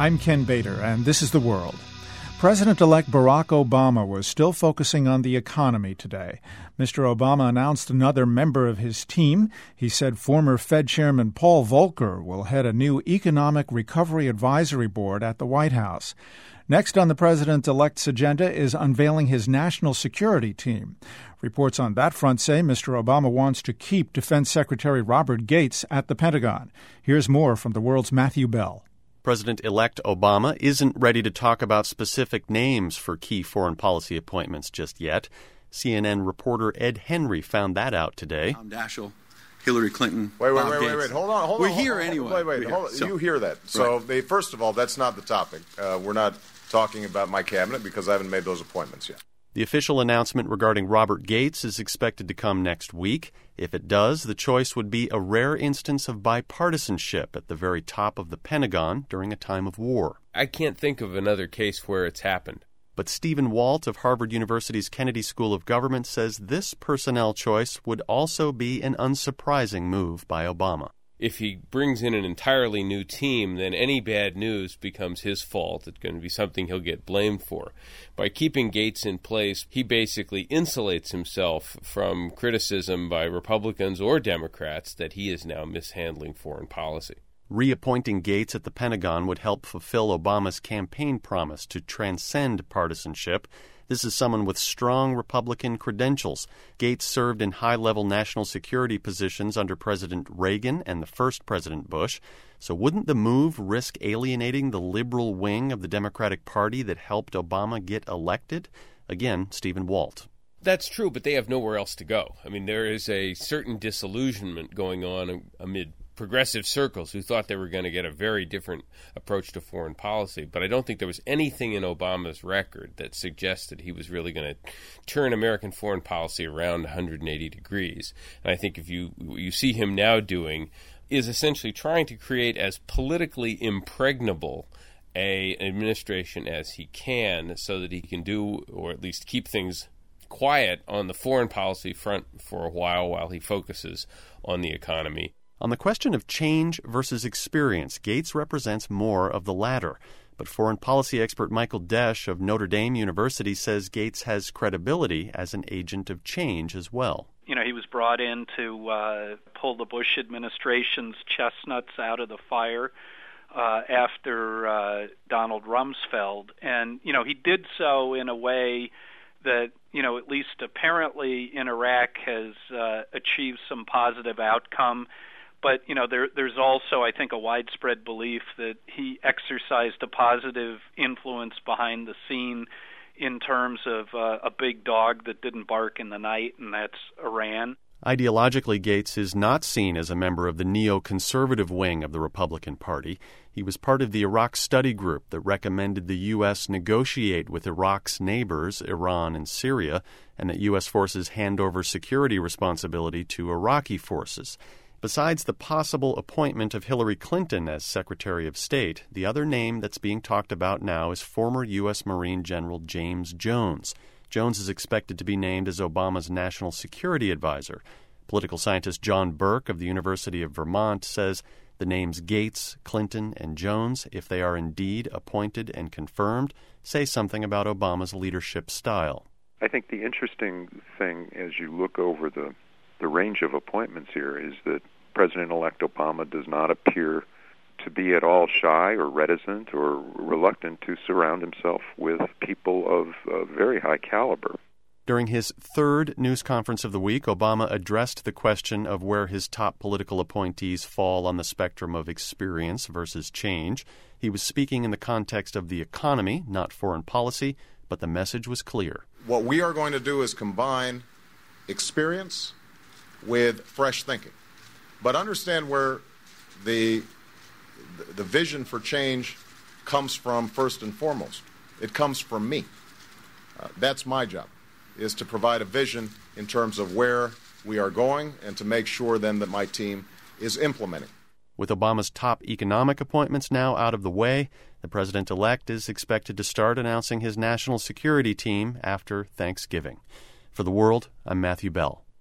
I'm Ken Bader, and this is The World. President-elect Barack Obama was still focusing on the economy today. Mr. Obama announced another member of his team. He said former Fed Chairman Paul Volcker will head a new Economic Recovery Advisory Board at the White House. Next on the president-elect's agenda is unveiling his national security team. Reports on that front say Mr. Obama wants to keep Defense Secretary Robert Gates at the Pentagon. Here's more from The World's Matthew Bell. President-elect Obama isn't ready to talk about specific names for key foreign policy appointments just yet. CNN reporter Ed Henry found that out today. Tom Daschle, Hillary Clinton, Wait. Hold on. We're here anyway. Wait. You hear that. So, first of all, that's not the topic. We're not talking about my cabinet because I haven't made those appointments yet. The official announcement regarding Robert Gates is expected to come next week. If it does, the choice would be a rare instance of bipartisanship at the very top of the Pentagon during a time of war. I can't think of another case where it's happened. But Stephen Walt of Harvard University's Kennedy School of Government says this personnel choice would also be an unsurprising move by Obama. If he brings in an entirely new team, then any bad news becomes his fault. It's going to be something he'll get blamed for. By keeping Gates in place, he basically insulates himself from criticism by Republicans or Democrats that he is now mishandling foreign policy. Reappointing Gates at the Pentagon would help fulfill Obama's campaign promise to transcend partisanship. This is someone with strong Republican credentials. Gates served in high-level national security positions under President Reagan and the first President Bush. So wouldn't the move risk alienating the liberal wing of the Democratic Party that helped Obama get elected? Again, Stephen Walt. That's true, but they have nowhere else to go. I mean, there is a certain disillusionment going on amid progressive circles who thought they were going to get a very different approach to foreign policy. But I don't think there was anything in Obama's record that suggested he was really going to turn American foreign policy around 180 degrees. And I think if you see him now doing is essentially trying to create as politically impregnable an administration as he can so that he can do, or at least keep things quiet on the foreign policy front for a while he focuses on the economy. On the question of change versus experience, Gates represents more of the latter. But foreign policy expert Michael Desch of Notre Dame University says Gates has credibility as an agent of change as well. You know, he was brought in to pull the Bush administration's chestnuts out of the fire after Donald Rumsfeld. And, you know, he did so in a way that, you know, at least apparently in Iraq has achieved some positive outcome. But, you know, there's also, I think, a widespread belief that he exercised a positive influence behind the scene in terms of a big dog that didn't bark in the night, and that's Iran. Ideologically, Gates is not seen as a member of the neoconservative wing of the Republican Party. He was part of the Iraq study group that recommended the U.S. negotiate with Iraq's neighbors, Iran and Syria, and that U.S. forces hand over security responsibility to Iraqi forces. Besides the possible appointment of Hillary Clinton as Secretary of State, the other name that's being talked about now is former U.S. Marine General James Jones. Jones is expected to be named as Obama's national security advisor. Political scientist John Burke of the University of Vermont says the names Gates, Clinton, and Jones, if they are indeed appointed and confirmed, say something about Obama's leadership style. I think the interesting thing as you look over the range of appointments here is that President-elect Obama does not appear to be at all shy or reticent or reluctant to surround himself with people of very high caliber. During his third news conference of the week, Obama addressed the question of where his top political appointees fall on the spectrum of experience versus change. He was speaking in the context of the economy, not foreign policy, but the message was clear. What we are going to do is combine experience with fresh thinking. But understand where the vision for change comes from first and foremost. It comes from me. That's my job, is to provide a vision in terms of where we are going and to make sure then that my team is implementing. With Obama's top economic appointments now out of the way, the president-elect is expected to start announcing his national security team after Thanksgiving. For The World, I'm Matthew Bell.